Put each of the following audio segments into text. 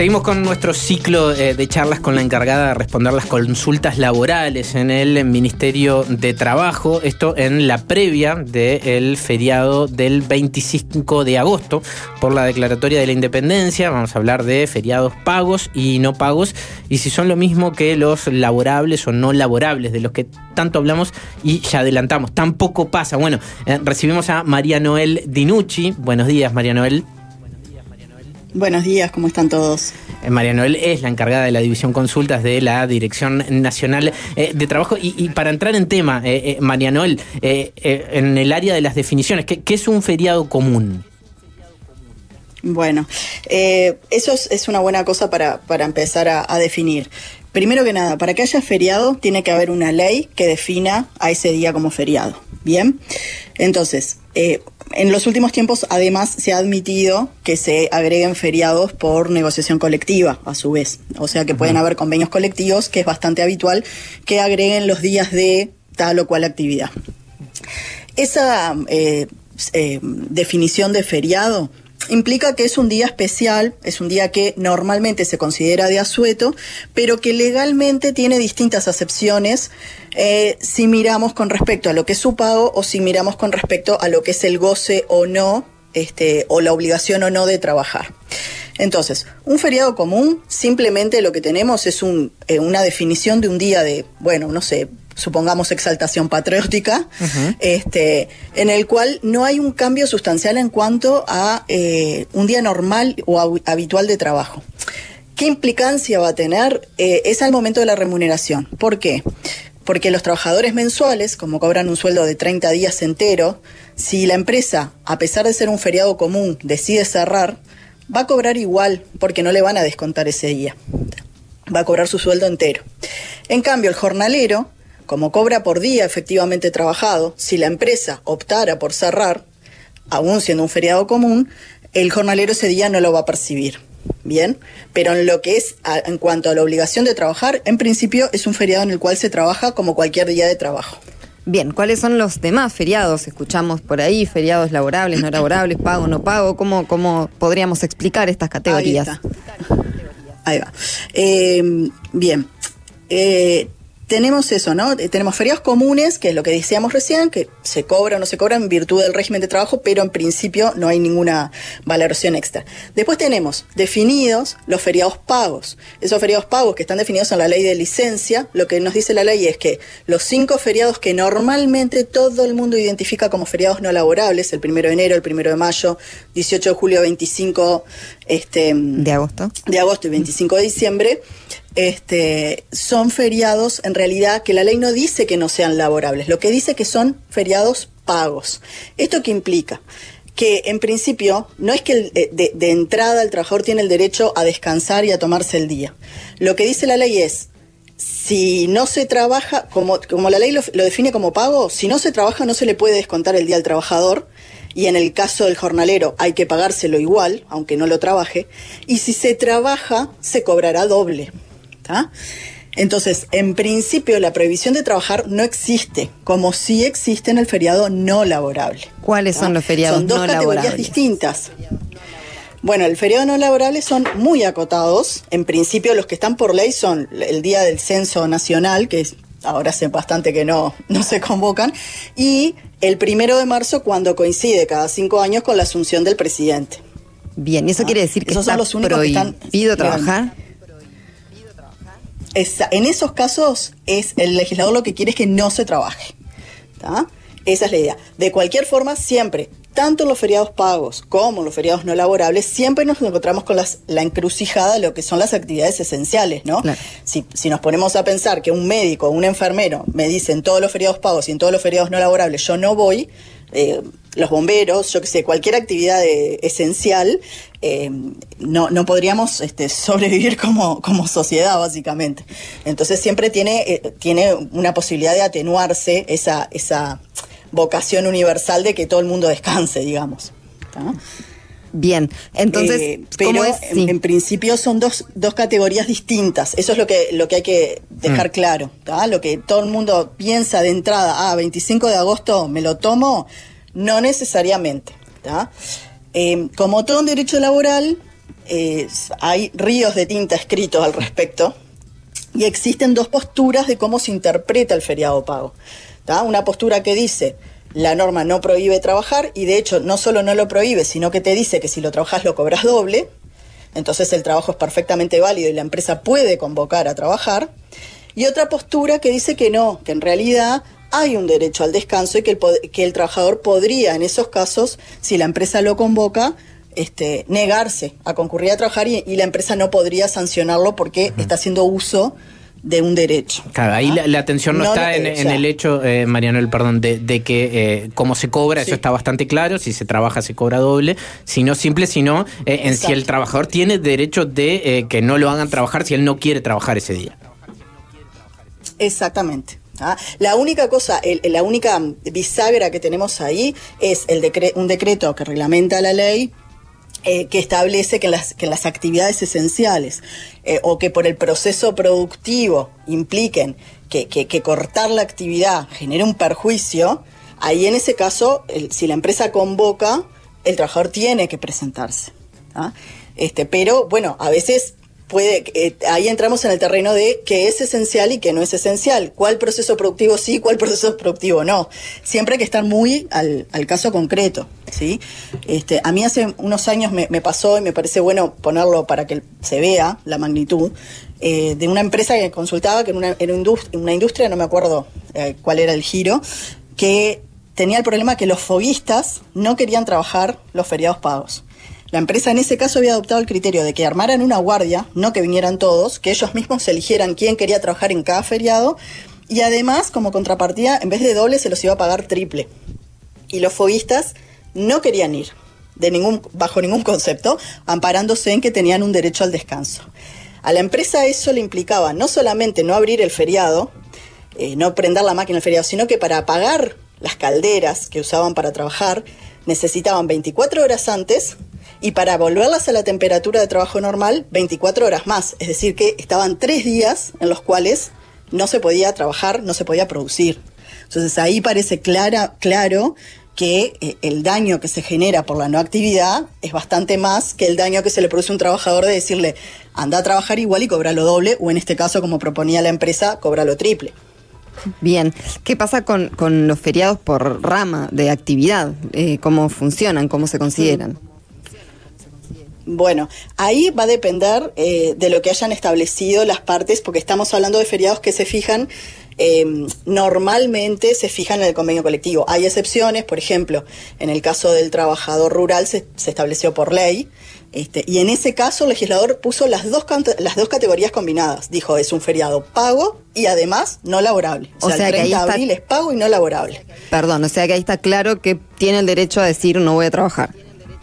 Seguimos con nuestro ciclo de charlas con la encargada de responder las consultas laborales en el Ministerio de Trabajo. Esto en la previa del feriado del 25 de agosto por la Declaratoria de la Independencia. Vamos a hablar de feriados pagos y no pagos y si son lo mismo que los laborables o no laborables, de los que tanto hablamos y ya adelantamos. Tampoco pasa. Bueno, recibimos a María Noel Dinucci. Buenos días, María Noel. Buenos días, ¿cómo están todos? María Noel es la encargada de la División Consultas de la Dirección Nacional de Trabajo. Y para entrar en tema, María Noel, en el área de las definiciones, ¿qué es un feriado común? Bueno, eso es una buena cosa para empezar a definir. Primero que nada, para que haya feriado tiene que haber una ley que defina a ese día como feriado. ¿Bien? Entonces, en los últimos tiempos, además, se ha admitido que se agreguen feriados por negociación colectiva, a su vez. O sea que pueden haber convenios colectivos, que es bastante habitual, que agreguen los días de tal o cual actividad. Esa definición de feriado implica que es un día especial, es un día que normalmente se considera de asueto, pero que legalmente tiene distintas acepciones si miramos con respecto a lo que es su pago o si miramos con respecto a lo que es el goce o no, o la obligación o no de trabajar. Entonces, un feriado común, simplemente lo que tenemos es una definición de un día de, bueno, no sé, supongamos exaltación patriótica, en el cual no hay un cambio sustancial en cuanto a un día normal o habitual de trabajo. ¿Qué implicancia va a tener? Es al momento de la remuneración. ¿Por qué? Porque los trabajadores mensuales, como cobran un sueldo de 30 días entero, si la empresa, a pesar de ser un feriado común, decide cerrar, va a cobrar igual, porque no le van a descontar ese día. Va a cobrar su sueldo entero. En cambio, el jornalero, como cobra por día efectivamente trabajado, si la empresa optara por cerrar, aún siendo un feriado común, el jornalero ese día no lo va a percibir. Bien, pero en lo que es en cuanto a la obligación de trabajar, en principio es un feriado en el cual se trabaja como cualquier día de trabajo. Bien, ¿cuáles son los demás feriados? Escuchamos por ahí, feriados laborables, no laborables, pago, no pago. ¿Cómo podríamos explicar estas categorías? Ahí va. Bien. Tenemos eso, ¿no? Tenemos feriados comunes, que es lo que decíamos recién, que se cobra o no se cobra en virtud del régimen de trabajo, pero en principio no hay ninguna valoración extra. Después tenemos definidos los feriados pagos. Esos feriados pagos que están definidos en la ley de licencia, lo que nos dice la ley es que los 5 feriados que normalmente todo el mundo identifica como feriados no laborables, el 1 de enero, el 1 de mayo, 18 de julio, 25 de agosto y 25 de diciembre, son feriados en realidad que la ley no dice que no sean laborables, lo que dice que son feriados pagos. ¿Esto qué implica? Que en principio no es que de entrada el trabajador tiene el derecho a descansar y a tomarse el día. Lo que dice la ley es, si no se trabaja, como la ley lo define como pago, si no se trabaja no se le puede descontar el día al trabajador, y en el caso del jornalero hay que pagárselo igual, aunque no lo trabaje, y si se trabaja se cobrará doble. ¿Tá? Entonces, en principio, la prohibición de trabajar no existe, como sí existe en el feriado no laborable. ¿Cuáles son los feriados no laborables? Son dos categorías distintas. Bueno, el feriado no laborables son muy acotados. En principio, los que están por ley son el día del censo nacional, que ahora hace bastante que no se convocan, y el 1 de marzo, cuando coincide cada 5 años con la asunción del presidente. Bien, ¿y eso quiere decir que esos está son los únicos prohibido trabajar? En esos casos, el legislador lo que quiere es que no se trabaje. ¿Tá? Esa es la idea. De cualquier forma, siempre, tanto en los feriados pagos como en los feriados no laborables, siempre nos encontramos con la encrucijada de lo que son las actividades esenciales, ¿no? Claro. Si nos ponemos a pensar que un médico o un enfermero me dicen todos los feriados pagos y en todos los feriados no laborables yo no voy, los bomberos, yo qué sé, cualquier actividad esencial, no podríamos sobrevivir como sociedad, básicamente. Entonces siempre tiene una posibilidad de atenuarse esa vocación universal de que todo el mundo descanse, digamos. ¿Tá? Bien, entonces, pero en principio son dos categorías distintas. Eso es lo que hay que dejar claro, ¿tá? Lo que todo el mundo piensa de entrada, 25 de agosto me lo tomo, no necesariamente, ¿tá? Como todo en derecho laboral, hay ríos de tinta escritos al respecto, y existen dos posturas de cómo se interpreta el feriado pago. ¿Tá? Una postura que dice, la norma no prohíbe trabajar, y de hecho no solo no lo prohíbe, sino que te dice que si lo trabajas lo cobras doble, entonces el trabajo es perfectamente válido y la empresa puede convocar a trabajar. Y otra postura que dice que no, que en realidad hay un derecho al descanso y que el trabajador podría, en esos casos, si la empresa lo convoca, negarse a concurrir a trabajar y la empresa no podría sancionarlo porque está haciendo uso de un derecho. Claro, ahí la atención no está en el hecho, Marianel, perdón, de que cómo se cobra, sí, eso está bastante claro, si se trabaja se cobra doble, sino en si el trabajador tiene derecho de que no lo hagan trabajar si él no quiere trabajar ese día. Exactamente. La única cosa, la única bisagra que tenemos ahí es un decreto que reglamenta la ley, que establece que en las actividades esenciales o que por el proceso productivo impliquen que cortar la actividad genere un perjuicio, ahí en ese caso, si la empresa convoca, el trabajador tiene que presentarse. Pero bueno, a veces ahí entramos en el terreno de qué es esencial y qué no es esencial. ¿Cuál proceso productivo sí, cuál proceso productivo no? Siempre hay que estar muy al caso concreto, ¿sí? A mí hace unos años me pasó, y me parece bueno ponerlo para que se vea la magnitud, de una empresa que consultaba, que era una industria, no me acuerdo cuál era el giro, que tenía el problema que los foguistas no querían trabajar los feriados pagos. La empresa en ese caso había adoptado el criterio de que armaran una guardia, no que vinieran todos, que ellos mismos eligieran quién quería trabajar en cada feriado, y además, como contrapartida, en vez de doble, se los iba a pagar triple. Y los foguistas no querían ir, bajo ningún concepto, amparándose en que tenían un derecho al descanso. A la empresa eso le implicaba no solamente no abrir el feriado, no prender la máquina el feriado, sino que para apagar las calderas que usaban para trabajar, necesitaban 24 horas antes, y para volverlas a la temperatura de trabajo normal, 24 horas más. Es decir, que estaban 3 días en los cuales no se podía trabajar, no se podía producir. Entonces ahí parece claro que el daño que se genera por la no actividad es bastante más que el daño que se le produce a un trabajador de decirle, anda a trabajar igual y cobra lo doble, o en este caso, como proponía la empresa, cobra lo triple. Bien, ¿qué pasa con los feriados por rama de actividad? ¿Cómo funcionan? ¿Cómo se consideran? Bueno, ahí va a depender de lo que hayan establecido las partes, porque estamos hablando de feriados que se fijan, normalmente se fijan en el convenio colectivo. Hay excepciones, por ejemplo, en el caso del trabajador rural se estableció por ley, y en ese caso el legislador puso las dos categorías combinadas. Dijo, es un feriado pago y además no laborable. O sea, el 30 de abril es pago y no laborable. Perdón, o sea que ahí está claro que tiene el derecho a decir no voy a trabajar.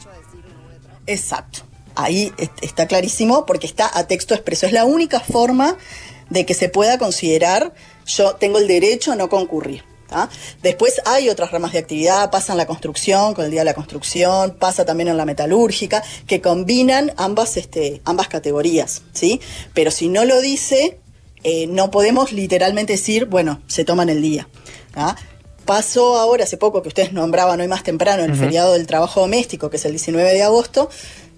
Exacto. Ahí está clarísimo porque está a texto expreso. Es la única forma de que se pueda considerar yo tengo el derecho a no concurrir. Después hay otras ramas de actividad, pasa en la construcción, con el Día de la Construcción, pasa también en la metalúrgica, que combinan ambas categorías, ¿sí? Pero si no lo dice, no podemos literalmente decir, bueno, se toman el día. Pasó ahora, hace poco, que ustedes nombraban hoy más temprano, el feriado del trabajo doméstico, que es el 19 de agosto,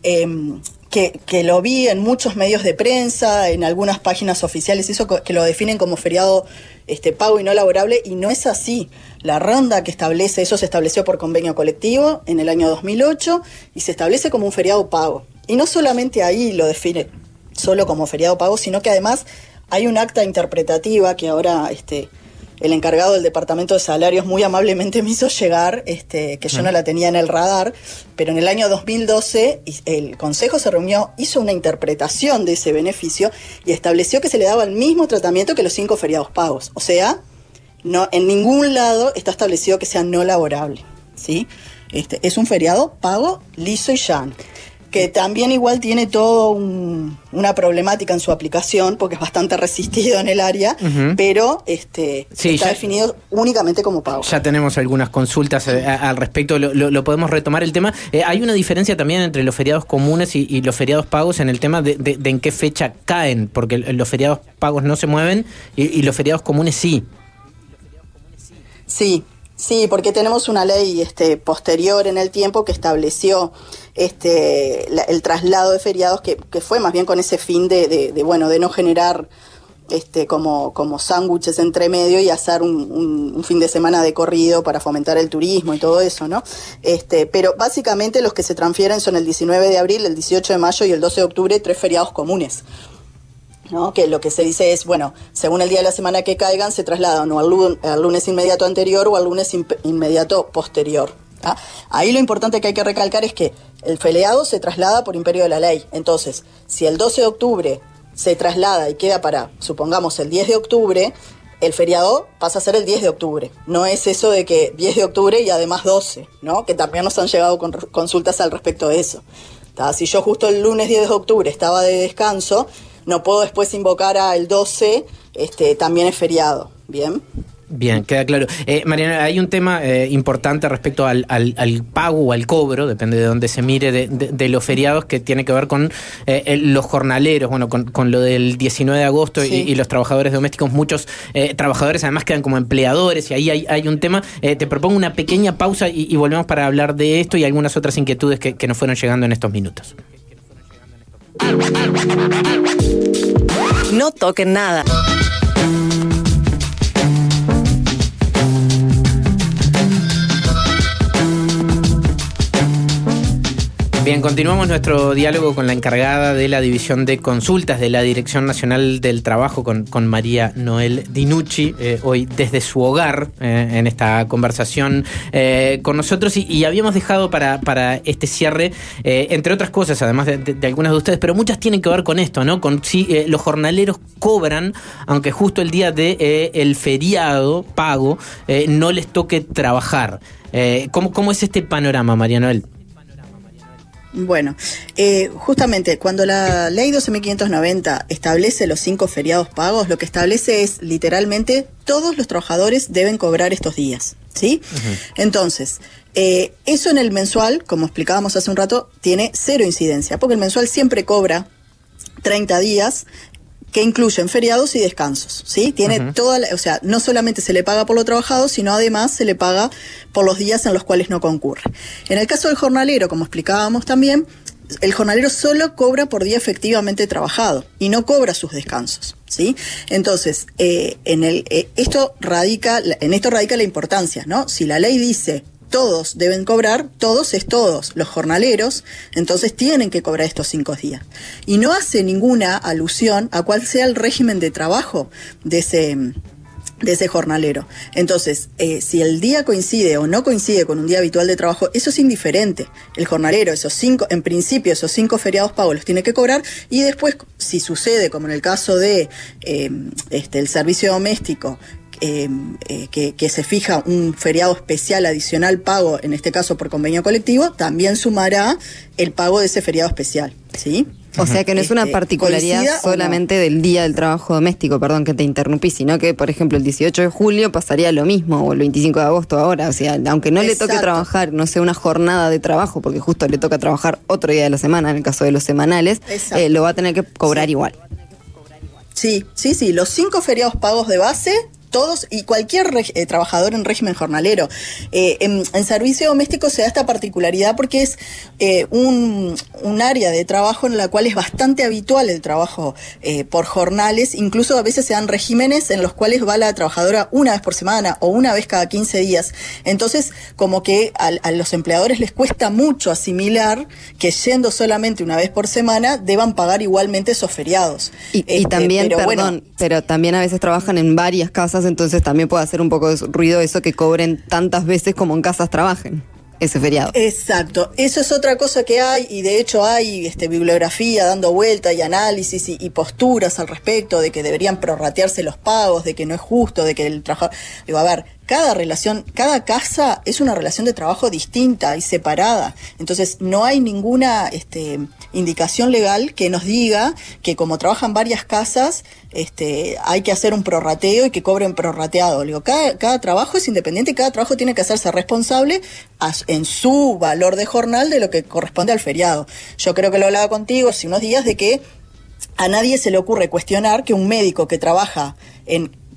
que lo vi en muchos medios de prensa, en algunas páginas oficiales, eso que lo definen como feriado pago y no laborable, y no es así. La ronda que establece, eso se estableció por convenio colectivo en el año 2008, y se establece como un feriado pago. Y no solamente ahí lo define solo como feriado pago, sino que además hay un acta interpretativa que ahora el encargado del Departamento de Salarios muy amablemente me hizo llegar, que yo no la tenía en el radar, pero en el año 2012 el Consejo se reunió, hizo una interpretación de ese beneficio y estableció que se le daba el mismo tratamiento que los 5 feriados pagos. O sea, no, en ningún lado está establecido que sea no laborable, ¿sí? Es un feriado pago, liso y llano, que también igual tiene todo una problemática en su aplicación, porque es bastante resistido en el área, pero está definido únicamente como pago. Ya tenemos algunas consultas al respecto, lo podemos retomar el tema. Hay una diferencia también entre los feriados comunes y los feriados pagos en el tema de en qué fecha caen, porque los feriados pagos no se mueven y los feriados comunes sí. Sí, Sí, porque tenemos una ley posterior en el tiempo que estableció el traslado de feriados que fue más bien con ese fin de no generar como sándwiches entre medio y hacer un fin de semana de corrido para fomentar el turismo y todo eso, ¿no? Pero básicamente los que se transfieren son el 19 de abril, el 18 de mayo y el 12 de octubre, 3 feriados comunes, ¿no? Que lo que se dice es, bueno, según el día de la semana que caigan, se trasladan o al lunes inmediato anterior o al lunes inmediato posterior. ¿Ah? Ahí lo importante que hay que recalcar es que el feriado se traslada por imperio de la ley. Entonces, si el 12 de octubre se traslada y queda para, supongamos, el 10 de octubre, el feriado pasa a ser el 10 de octubre. No es eso de que 10 de octubre y además 12, ¿no? Que también nos han llegado con consultas al respecto de eso. ¿Tá? Si yo justo el lunes 10 de octubre estaba de descanso, no puedo después invocar al 12, también es feriado. ¿Bien? Bien, queda claro. Mariana, hay un tema importante respecto al pago o al cobro, depende de dónde se mire, de los feriados, que tiene que ver con los jornaleros, bueno, con lo del 19 de agosto sí. y los trabajadores domésticos. Muchos trabajadores además quedan como empleadores y ahí hay un tema. Te propongo una pequeña pausa y volvemos para hablar de esto y algunas otras inquietudes que nos fueron llegando en estos minutos. No toquen nada. Bien, continuamos nuestro diálogo con la encargada de la División de Consultas de la Dirección Nacional del Trabajo, con María Noel Dinucci, hoy desde su hogar, en esta conversación con nosotros. Y habíamos dejado para este cierre, entre otras cosas, además de algunas de ustedes, pero muchas tienen que ver con esto, ¿no? Con si los jornaleros cobran, aunque justo el día de el feriado pago no les toque trabajar. ¿Cómo es este panorama, María Noel? Bueno, justamente cuando la ley 12.590 establece los 5 feriados pagos, lo que establece es literalmente todos los trabajadores deben cobrar estos días, ¿sí? Uh-huh. Entonces, eso en el mensual, como explicábamos hace un rato, tiene 0 incidencia, porque el mensual siempre cobra 30 días, que incluyen feriados y descansos, ¿sí? Tiene o sea, no solamente se le paga por lo trabajado, sino además se le paga por los días en los cuales no concurre. En el caso del jornalero, como explicábamos también, el jornalero solo cobra por día efectivamente trabajado y no cobra sus descansos, ¿sí? Entonces, en esto radica la importancia, ¿no? Si la ley dice todos deben cobrar, todos es todos, los jornaleros, entonces tienen que cobrar estos 5 días. Y no hace ninguna alusión a cuál sea el régimen de trabajo de ese jornalero. Entonces, si el día coincide o no coincide con un día habitual de trabajo, eso es indiferente. El jornalero, en principio, esos 5 feriados pagos los tiene que cobrar, y después, si sucede, como en el caso de el servicio doméstico, que se fija un feriado especial adicional pago, en este caso por convenio colectivo, también sumará el pago de ese feriado especial, ¿sí? O sea que no es una particularidad solamente del Día del Trabajo Doméstico, perdón que te interrumpí, sino que, por ejemplo, el 18 de julio pasaría lo mismo, o el 25 de agosto ahora, o sea, aunque no le toque trabajar, no sea una jornada de trabajo, porque justo le toca trabajar otro día de la semana, en el caso de los semanales, lo va a tener que cobrar igual. Sí, los 5 feriados pagos de base, todos y cualquier trabajador en régimen jornalero. En servicio doméstico se da esta particularidad porque es un área de trabajo en la cual es bastante habitual el trabajo por jornales. Incluso a veces se dan regímenes en los cuales va la trabajadora una vez por semana o una vez cada 15 días. Entonces, como que a los empleadores les cuesta mucho asimilar que yendo solamente una vez por semana deban pagar igualmente esos feriados. Y también, pero también a veces trabajan en varias casas, entonces también puede hacer un poco de ruido eso que cobren tantas veces como en casas trabajen ese feriado. Exacto, eso es otra cosa que hay, y de hecho hay bibliografía dando vuelta y análisis y posturas al respecto de que deberían prorratearse los pagos, de que no es justo, de que el trabajador... Digo, a ver, cada casa es una relación de trabajo distinta y separada. Entonces, no hay ninguna indicación legal que nos diga que como trabajan varias casas, hay que hacer un prorrateo y que cobren prorrateado. Digo, cada trabajo es independiente y cada trabajo tiene que hacerse responsable en su valor de jornal de lo que corresponde al feriado. Yo creo que lo hablaba contigo hace unos días de que a nadie se le ocurre cuestionar que un médico que trabaja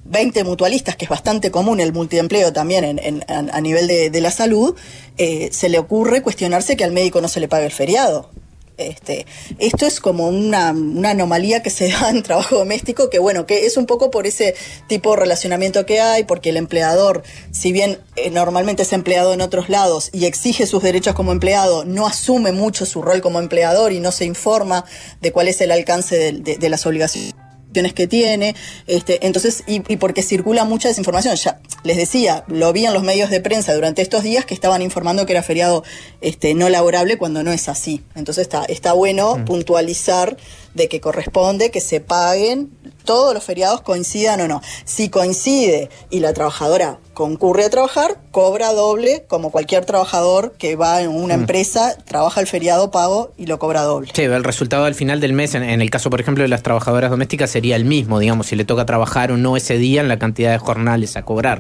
20 mutualistas, que es bastante común el multiempleo también a nivel de la salud, se le ocurre cuestionarse que al médico no se le pague el feriado. Esto es como una anomalía que se da en trabajo doméstico, que bueno, que es un poco por ese tipo de relacionamiento que hay, porque el empleador, si bien normalmente es empleado en otros lados y exige sus derechos como empleado, no asume mucho su rol como empleador y no se informa de cuál es el alcance de las obligaciones que tiene, entonces, y porque circula mucha desinformación. Ya les decía, lo vi en los medios de prensa durante estos días que estaban informando que era feriado no laborable cuando no es así. Entonces está bueno puntualizar de que corresponde que se paguen todos los feriados, coincidan o no. Si coincide y la trabajadora concurre a trabajar, cobra doble, como cualquier trabajador que va en una empresa, trabaja el feriado pago y lo cobra doble. Sí, el resultado al final del mes, en el caso, por ejemplo, de las trabajadoras domésticas, sería el mismo, digamos, si le toca trabajar o no ese día en la cantidad de jornales a cobrar.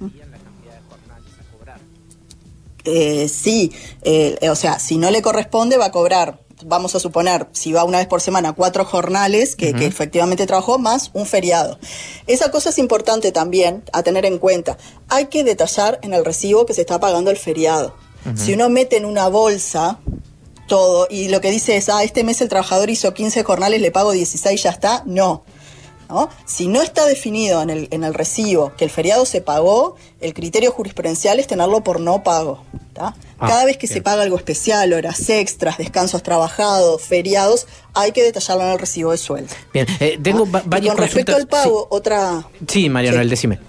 Sí, o sea, si no le corresponde va a cobrar, vamos a suponer, si va una vez por semana, 4 jornales que efectivamente trabajó, más un feriado. Esa cosa es importante también a tener en cuenta. Hay que detallar en el recibo que se está pagando el feriado. Si uno mete en una bolsa todo y lo que dice es, este mes el trabajador hizo 15 jornales, le pago 16, ya está, no. ¿No? Si no está definido en el recibo que el feriado se pagó, el criterio jurisprudencial es tenerlo por no pago. Cada vez que se paga algo especial, horas extras, descansos trabajados, feriados, hay que detallarlo en el recibo de sueldo. Bien, tengo varias con respecto al pago, otra... Sí, María Noel, decime.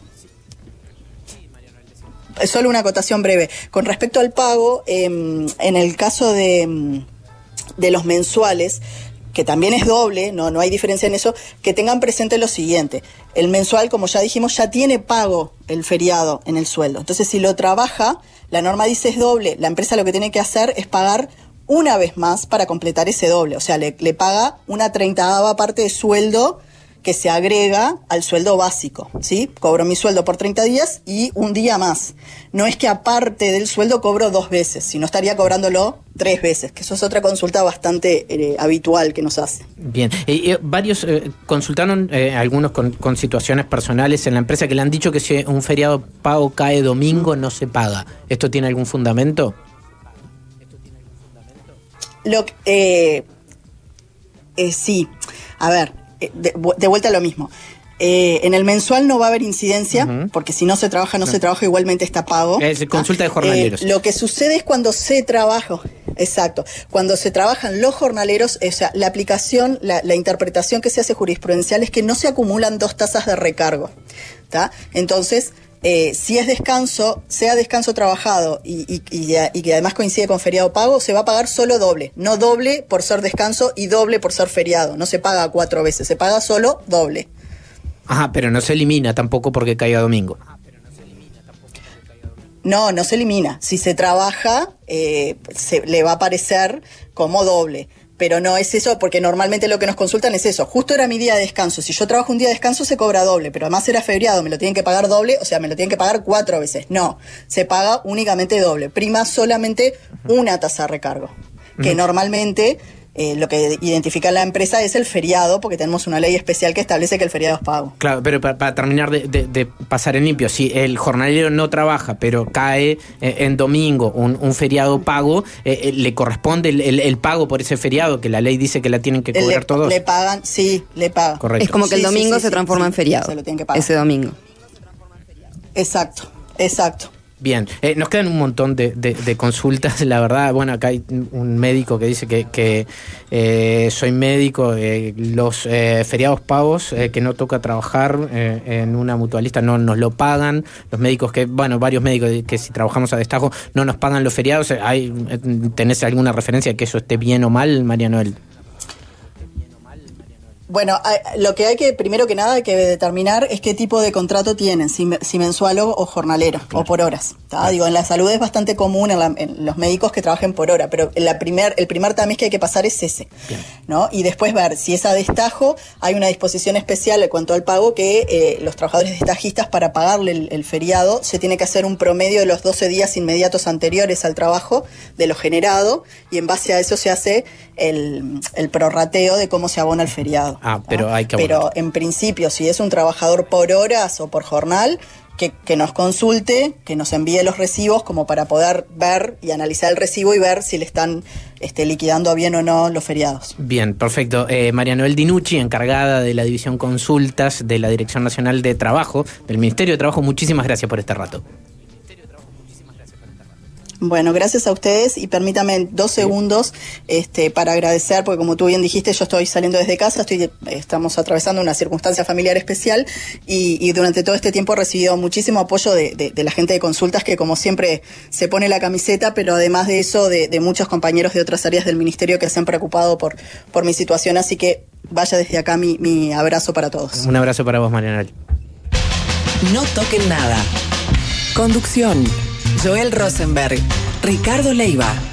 Solo una acotación breve. Con respecto al pago, en el caso de los mensuales, que también es doble, no hay diferencia en eso, que tengan presente lo siguiente. El mensual, como ya dijimos, ya tiene pago el feriado en el sueldo. Entonces, si lo trabaja, la norma dice es doble, la empresa lo que tiene que hacer es pagar una vez más para completar ese doble. O sea, le paga una 30ª parte de sueldo que se agrega al sueldo básico, ¿sí? Cobro mi sueldo por 30 días y un día más. No es que aparte del sueldo cobro 2 veces, sino estaría cobrándolo 3 veces, que eso es otra consulta bastante habitual que nos hace. Bien, varios consultaron, algunos con situaciones personales en la empresa, que le han dicho que si un feriado pago cae domingo no se paga. ¿Esto tiene algún fundamento? Sí, a ver, de vuelta a lo mismo. En el mensual no va a haber incidencia, porque si no se trabaja, no se trabaja, igualmente está pago. Es consulta de jornaleros. Lo que sucede es cuando se trabaja, exacto, cuando se trabajan los jornaleros, o sea, la aplicación, la interpretación que se hace jurisprudencial es que no se acumulan 2 tasas de recargo, ¿tá? Entonces, si es descanso, sea descanso trabajado y que además coincide con feriado pago, se va a pagar solo doble, no doble por ser descanso y doble por ser feriado, no se paga 4 veces, se paga solo doble. Ajá, pero no se elimina tampoco porque caiga domingo. No se elimina. Si se trabaja, le va a aparecer como doble. Pero no es eso, porque normalmente lo que nos consultan es eso. Justo era mi día de descanso. Si yo trabajo un día de descanso se cobra doble, pero además era feriado, me lo tienen que pagar doble, o sea, me lo tienen que pagar 4 veces. No, se paga únicamente doble. Prima solamente una tasa de recargo, que normalmente... lo que identifica la empresa es el feriado, porque tenemos una ley especial que establece que el feriado es pago. Claro, pero para terminar de pasar en limpio, si el jornalero no trabaja, pero cae en domingo un feriado pago, ¿le corresponde el pago por ese feriado, que la ley dice que la tienen que cobrar todos? Le pagan, sí, le pagan. Correcto. Es como que el domingo se transforma en feriado, se lo tienen que pagar. Ese domingo. Exacto. Bien, nos quedan un montón de consultas, la verdad. Bueno, acá hay un médico que dice que soy médico, los feriados pagos que no toca trabajar en una mutualista no nos lo pagan. Los médicos varios médicos que si trabajamos a destajo no nos pagan los feriados. ¿Tenés alguna referencia de que eso esté bien o mal, María Noel? Bueno, lo que hay que, primero que nada, hay que determinar es qué tipo de contrato tienen, si mensual o jornalero, claro, o por horas. Claro. Digo, en la salud es bastante común en los médicos que trabajen por hora, pero el primer tamiz que hay que pasar es ese, ¿no? Y después ver si es a destajo. Hay una disposición especial en cuanto al pago que los trabajadores destajistas, para pagarle el feriado, se tiene que hacer un promedio de los 12 días inmediatos anteriores al trabajo de lo generado, y en base a eso se hace el prorrateo de cómo se abona el feriado. Pero hay que Pero en principio, si es un trabajador por horas o por jornal, que nos consulte, que nos envíe los recibos como para poder ver y analizar el recibo y ver si le están liquidando bien o no los feriados. Bien, perfecto. María Noel Dinucci, encargada de la División Consultas de la Dirección Nacional de Trabajo, del Ministerio de Trabajo, muchísimas gracias por este rato. Bueno, gracias a ustedes y permítame 2 segundos para agradecer, porque como tú bien dijiste, yo estoy saliendo desde casa, estamos atravesando una circunstancia familiar especial y durante todo este tiempo he recibido muchísimo apoyo de la gente de consultas que como siempre se pone la camiseta, pero además de eso de muchos compañeros de otras áreas del ministerio que se han preocupado por mi situación, así que vaya desde acá mi abrazo para todos. Un abrazo para vos, María Noel. No toquen nada. Conducción: Joel Rosenberg, Ricardo Leiva.